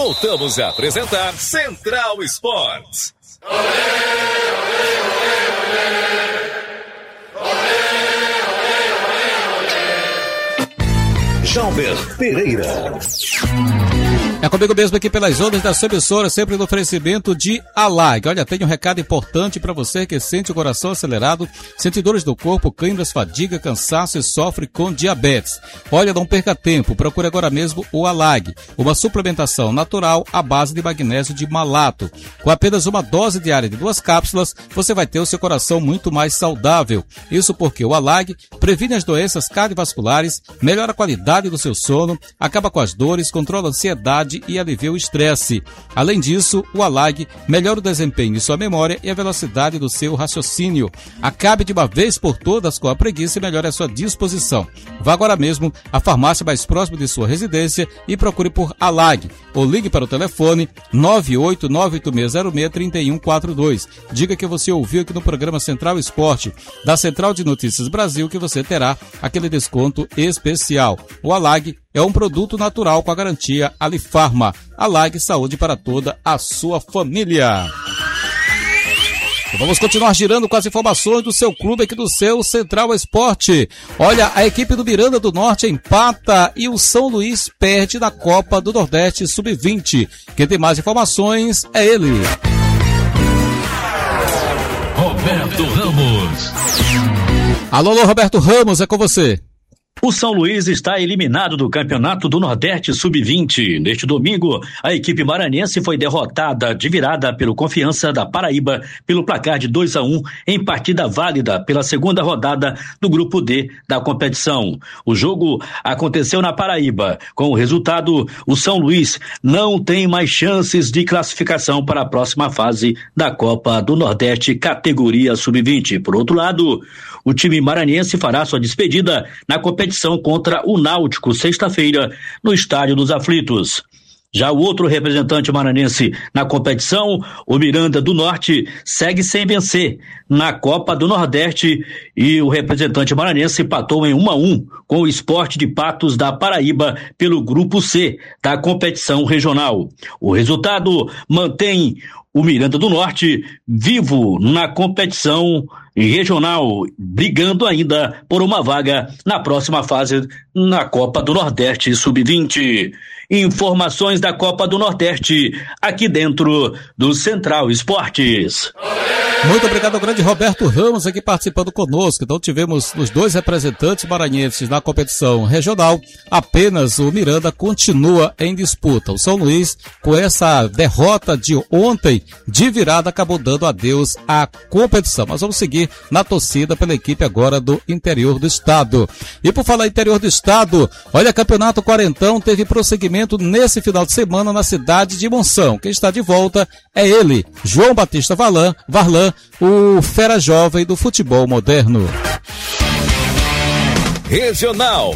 Voltamos a apresentar Central Esportes. Jalber Pereira. É comigo mesmo aqui pelas ondas da sua emissora, sempre no oferecimento de Alag. Olha, tem um recado importante para você que sente o coração acelerado, sente dores do corpo, câimbras, fadiga, cansaço e sofre com diabetes. Olha, não perca tempo, procure agora mesmo o Alag, uma suplementação natural à base de magnésio de malato. Com apenas uma dose diária de 2 cápsulas, você vai ter o seu coração muito mais saudável. Isso porque o Alag previne as doenças cardiovasculares, melhora a qualidade do seu sono, acaba com as dores, controla a ansiedade e alivia o estresse. Além disso, o Alag melhora o desempenho de sua memória e a velocidade do seu raciocínio. Acabe de uma vez por todas com a preguiça e melhore a sua disposição. Vá agora mesmo à farmácia mais próxima de sua residência e procure por Alag, ou ligue para o telefone 98986063142. Diga que você ouviu aqui no programa Central Esporte, da Central de Notícias Brasil, que você terá aquele desconto especial. O Alag é um produto natural com a garantia Alifarma. Alag, saúde para toda a sua família. E vamos continuar girando com as informações do seu clube aqui do seu Central Esporte. Olha, a equipe do Miranda do Norte empata e o São Luís perde na Copa do Nordeste Sub-20. Quem tem mais informações é ele. Roberto Ramos. Alô, Roberto Ramos, é com você. O São Luís está eliminado do Campeonato do Nordeste Sub-20. Neste domingo, a equipe maranhense foi derrotada de virada pelo Confiança da Paraíba pelo placar de 2-1 em partida válida pela segunda rodada do Grupo D da competição. O jogo aconteceu na Paraíba. Com o resultado, o São Luís não tem mais chances de classificação para a próxima fase da Copa do Nordeste categoria Sub-20. Por outro lado, o time maranhense fará sua despedida na competição contra o Náutico, sexta-feira, no Estádio dos Aflitos. Já o outro representante maranhense na competição, o Miranda do Norte, segue sem vencer na Copa do Nordeste e o representante maranhense empatou em 1-1 com o Sport de Patos da Paraíba pelo Grupo C da competição regional. O resultado mantém o Miranda do Norte vivo na competição regional, brigando ainda por uma vaga na próxima fase na Copa do Nordeste Sub-20. Informações da Copa do Nordeste aqui dentro do Central Esportes. Muito obrigado ao grande Roberto Ramos aqui participando conosco. Então tivemos os 2 representantes maranhenses na competição regional. Apenas o Miranda continua em disputa. O São Luís, com essa derrota de ontem de virada, acabou dando adeus à competição. Mas vamos seguir na torcida pela equipe agora do interior do estado. E por falar interior do estado, olha, Campeonato Quarentão teve prosseguimento nesse final de semana na cidade de Monção. Quem está de volta é ele, João Batista Varlan, o fera jovem do futebol moderno. Regional.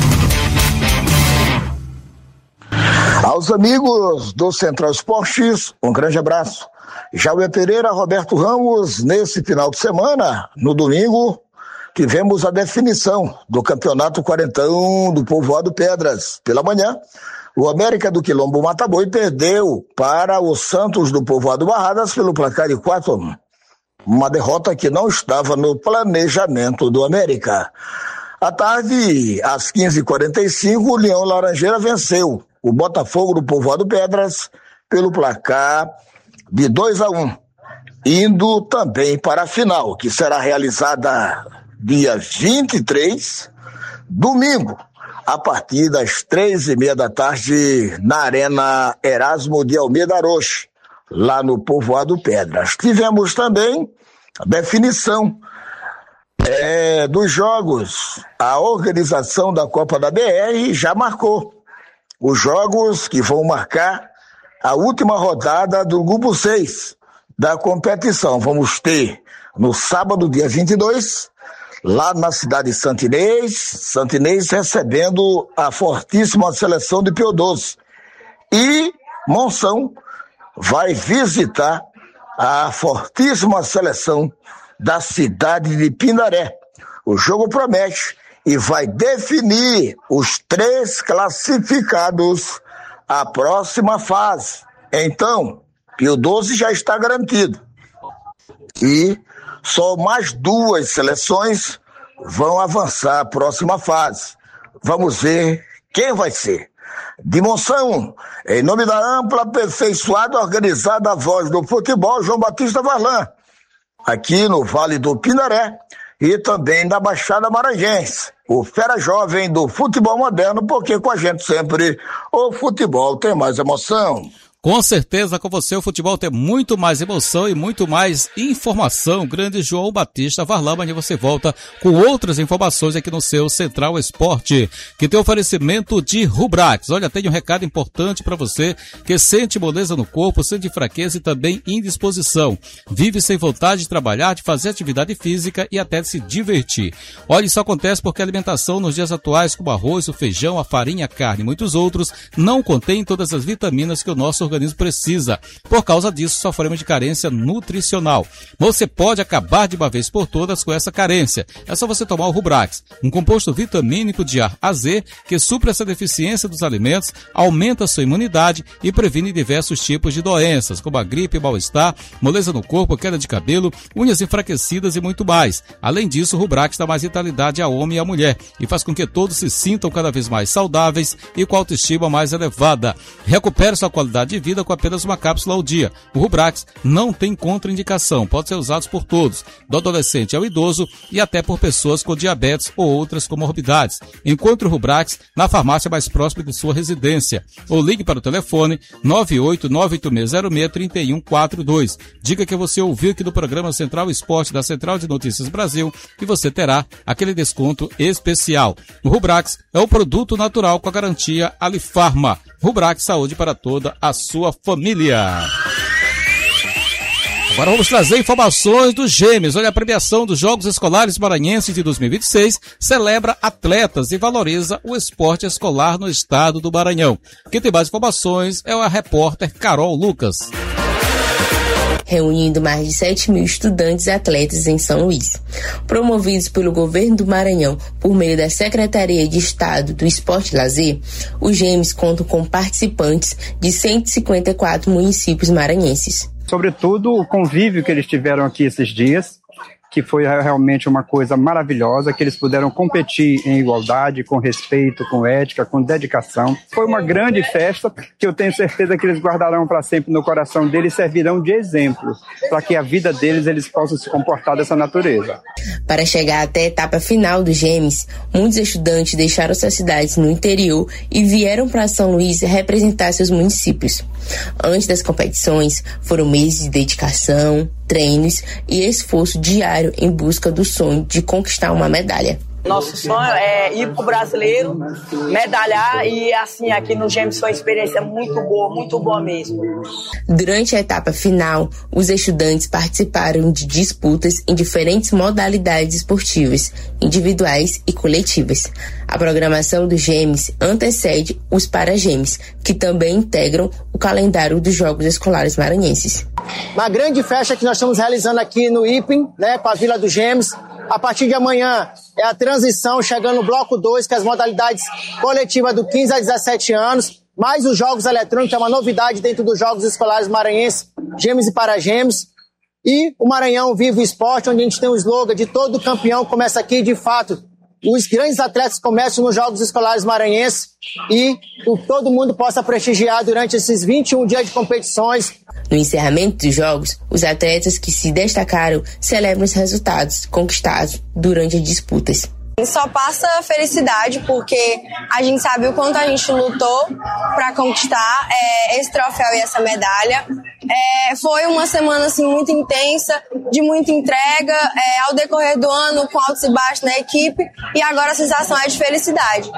Aos amigos do Central Esportes, um grande abraço. Jalber Pereira, Roberto Ramos. Nesse final de semana, no domingo, tivemos a definição do Campeonato Quarentão do Povoado Pedras. Pela manhã, o América do Quilombo Mataboi perdeu para o Santos do Povoado Barradas pelo placar de 4-1. Uma derrota que não estava no planejamento do América. À tarde, às 15h45, o Leão Laranjeira venceu o Botafogo do Povoado Pedras pelo placar de 2-1, indo também para a final, que será realizada dia 23, domingo, a partir das 3h30 da tarde, na Arena Erasmo de Almeida Aroche, lá no Povoado Pedras. Tivemos também a definição dos jogos. A organização da Copa da BR já marcou os jogos que vão marcar a última rodada do Grupo 6 da competição. Vamos ter no sábado, dia 22, lá na cidade de Santinês recebendo a fortíssima seleção de Pio Doce. E Monção vai visitar a fortíssima seleção da cidade de Pindaré. O jogo promete e vai definir os 3 classificados a próxima fase. Então, Pio 12 já está garantido. E só mais 2 seleções vão avançar à próxima fase. Vamos ver quem vai ser. De Monção, em nome da ampla, aperfeiçoada, organizada Voz do Futebol, João Batista Varlan, aqui no Vale do Pindaré e também da Baixada Maranhense, o fera jovem do futebol moderno, porque com a gente sempre o futebol tem mais emoção. Com certeza, com você o futebol tem muito mais emoção e muito mais informação. Grande João Batista Varlan, amanhã você volta com outras informações aqui no seu Central Esporte, que tem oferecimento de Rubrax. Olha, tem um recado importante para você que sente moleza no corpo, sente fraqueza e também indisposição. Vive sem vontade de trabalhar, de fazer atividade física e até de se divertir. Olha, isso acontece porque a alimentação nos dias atuais, como o arroz, o feijão, a farinha, a carne e muitos outros, não contém todas as vitaminas que o nosso organismo precisa. Por causa disso, sofremos de carência nutricional. Você pode acabar de uma vez por todas com essa carência. É só você tomar o Rubrax, um composto vitamínico de A a Z que supre essa deficiência dos alimentos, aumenta a sua imunidade e previne diversos tipos de doenças, como a gripe, mal-estar, moleza no corpo, queda de cabelo, unhas enfraquecidas e muito mais. Além disso, o Rubrax dá mais vitalidade ao homem e à mulher e faz com que todos se sintam cada vez mais saudáveis e com a autoestima mais elevada. Recupere sua qualidade de vida com apenas uma cápsula ao dia. O Rubrax não tem contraindicação, pode ser usado por todos, do adolescente ao idoso e até por pessoas com diabetes ou outras comorbidades. Encontre o Rubrax na farmácia mais próxima de sua residência ou ligue para o telefone 98986063142. Diga que você ouviu aqui do programa Central Esporte da Central de Notícias Brasil e você terá aquele desconto especial. O Rubrax é o produto natural com a garantia Alifarma. Rubrax, saúde para toda a sua família. Agora vamos trazer informações dos Gêmeos. Olha, a premiação dos Jogos Escolares Maranhenses de 2026 celebra atletas e valoriza o esporte escolar no estado do Maranhão. Quem tem mais informações é a repórter Carol Lucas. Reunindo mais de 7 mil estudantes e atletas em São Luís. Promovidos pelo governo do Maranhão por meio da Secretaria de Estado do Esporte e Lazer, os Gêmeos contam com participantes de 154 municípios maranhenses. Sobretudo o convívio que eles tiveram aqui esses dias, que foi realmente uma coisa maravilhosa, que eles puderam competir em igualdade, com respeito, com ética, com dedicação. Foi uma grande festa que eu tenho certeza que eles guardarão para sempre no coração deles e servirão de exemplo para que a vida deles eles possam se comportar dessa natureza. Para chegar até a etapa final dos Gêmeos, muitos estudantes deixaram suas cidades no interior e vieram para São Luís representar seus municípios. Antes das competições, foram meses de dedicação, treinos e esforço diário em busca do sonho de conquistar uma medalha. Nosso sonho é ir pro brasileiro, medalhar e assim aqui no Gêmeos foi uma experiência muito boa mesmo. Durante a etapa final, os estudantes participaram de disputas em diferentes modalidades esportivas, individuais e coletivas. A programação dos Gêmeos antecede os Paragêmeos, que também integram o calendário dos Jogos Escolares Maranhenses. Uma grande festa que nós estamos realizando aqui no IPEM, né, com a Vila dos Gêmeos. A partir de amanhã é a transição, chegando no bloco 2, que é as modalidades coletivas do 15 a 17 anos, mais os jogos eletrônicos, é uma novidade dentro dos Jogos Escolares Maranhenses, Gêmeos e Paragêmeos. E o Maranhão Vive o Esporte, onde a gente tem o slogan de todo campeão começa aqui, de fato. Os grandes atletas começam nos Jogos Escolares Maranhenses e todo mundo possa prestigiar durante esses 21 dias de competições. No encerramento dos Jogos, os atletas que se destacaram celebram os resultados conquistados durante as disputas. Só passa felicidade, porque a gente sabe o quanto a gente lutou para conquistar esse troféu e essa medalha. Foi uma semana assim, muito intensa, de muita entrega, ao decorrer do ano, com altos e baixos na equipe, e agora a sensação é de felicidade.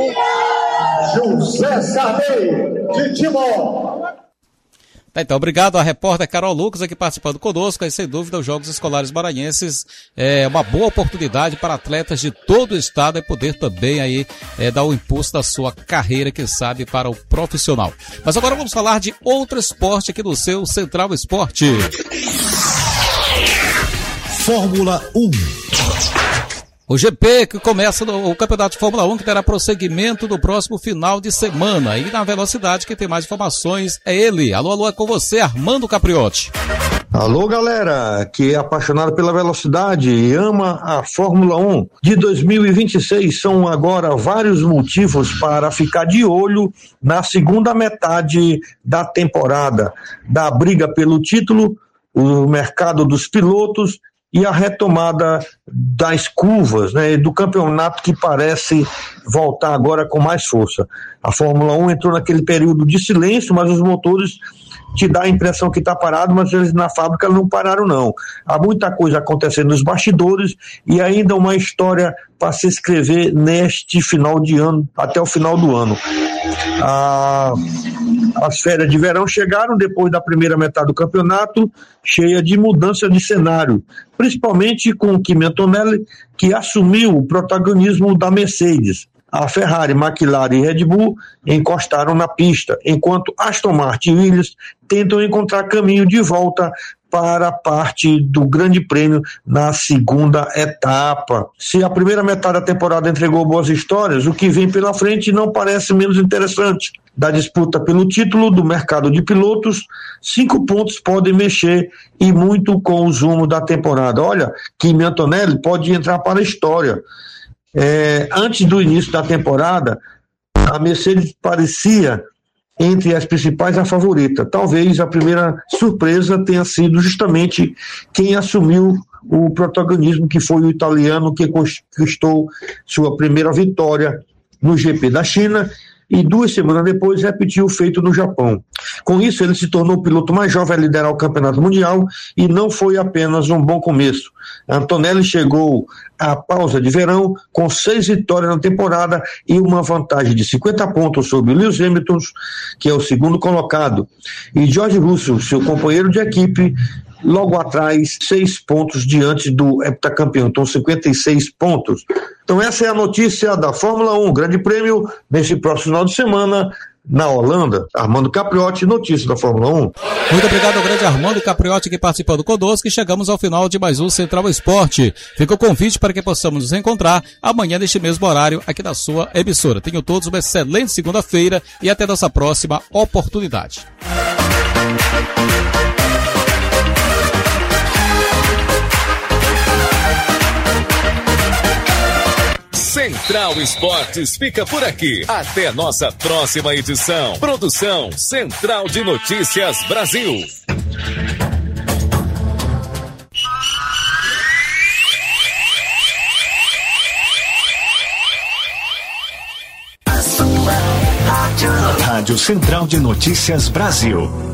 José Sarney, de Timor. Tá, então, obrigado à repórter Carol Lucas aqui participando conosco. Aí, sem dúvida, os Jogos Escolares Maranhenses é uma boa oportunidade para atletas de todo o estado e poder também aí dar o impulso da sua carreira, quem sabe, para o profissional. Mas agora vamos falar de outro esporte aqui no seu Central Esporte. Fórmula 1. O GP que começa o Campeonato de Fórmula 1, que terá prosseguimento no próximo final de semana. E na velocidade, quem tem mais informações é ele. Alô, é com você, Armando Capriotti. Alô, galera, que é apaixonado pela velocidade e ama a Fórmula 1. De 2026 são agora vários motivos para ficar de olho na segunda metade da temporada, da briga pelo título, o mercado dos pilotos e a retomada das curvas, né, do campeonato que parece voltar agora com mais força. A Fórmula 1 entrou naquele período de silêncio, mas os motores te dá a impressão que está parado, mas eles na fábrica não pararam não. Há muita coisa acontecendo nos bastidores e ainda uma história para se escrever neste final de ano, até o final do ano. As férias de verão chegaram depois da primeira metade do campeonato, cheia de mudança de cenário, principalmente com o Kimi Antonelli, que assumiu o protagonismo da Mercedes. A Ferrari, McLaren e Red Bull encostaram na pista, enquanto Aston Martin e Williams tentam encontrar caminho de volta para a parte do Grande Prêmio na segunda etapa. Se a primeira metade da temporada entregou boas histórias, o que vem pela frente não parece menos interessante. Da disputa pelo título do mercado de pilotos, 5 pontos podem mexer e muito com o rumo da temporada. Olha, Kimi Antonelli pode entrar para a história. Antes do início da temporada, a Mercedes parecia entre as principais a favorita. Talvez a primeira surpresa tenha sido justamente quem assumiu o protagonismo, que foi o italiano que conquistou sua primeira vitória no GP da China e 2 semanas depois repetiu o feito no Japão. Com isso, ele se tornou o piloto mais jovem a liderar o campeonato mundial e não foi apenas um bom começo. Antonelli chegou à pausa de verão com 6 vitórias na temporada e uma vantagem de 50 pontos sobre Lewis Hamilton, que é o segundo colocado, e George Russell, seu companheiro de equipe, logo atrás, 6 pontos diante do heptacampeão, então 56 pontos. Então essa é a notícia da Fórmula 1, Grande Prêmio, nesse próximo final de semana, na Holanda. Armando Capriotti, notícia da Fórmula 1. Muito obrigado ao grande Armando Capriotti que participando conosco, e chegamos ao final de mais um Central Esporte. Fica o convite para que possamos nos encontrar amanhã neste mesmo horário aqui na sua emissora. Tenham todos uma excelente segunda-feira e até nossa próxima oportunidade. Central Esportes fica por aqui. Até nossa próxima edição. Produção Central de Notícias Brasil. Rádio Central de Notícias Brasil.